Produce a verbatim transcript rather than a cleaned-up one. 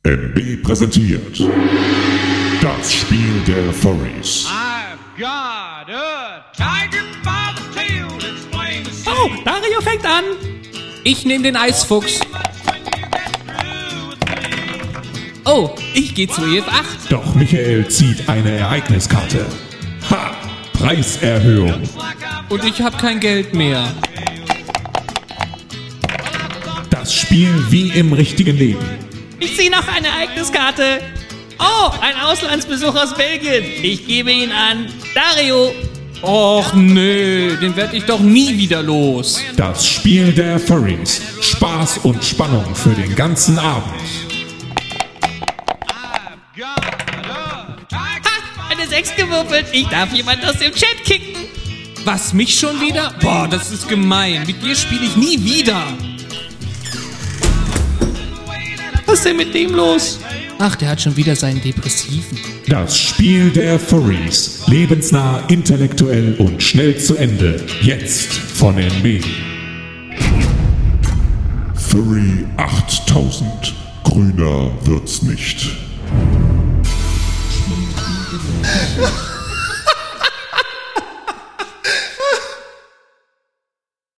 M B präsentiert das Spiel der Furries. I've got a tiger by the tail that's playing the sea. Oh, Dario fängt an. Ich nehme den Eisfuchs. Oh, ich gehe zu E F acht. Doch Michael zieht eine Ereigniskarte. Ha! Preiserhöhung. Und ich habe kein Geld mehr. Das Spiel wie im richtigen Leben. Ich ziehe noch eine Ereigniskarte. Oh, ein Auslandsbesuch aus Belgien. Ich gebe ihn an Dario. Och nö, den werde ich doch nie wieder los. Das Spiel der Furries. Spaß und Spannung für den ganzen Abend. Ha, eine sechs gewürfelt. Ich darf jemand aus dem Chat kicken. Was, mich schon wieder? Boah, das ist gemein. Mit dir spiele ich nie wieder. Was ist denn mit dem los? Ach, der hat schon wieder seinen Depressiven. Das Spiel der Furries. Lebensnah, intellektuell und schnell zu Ende. Jetzt von M B. Furry achttausend. Grüner wird's nicht.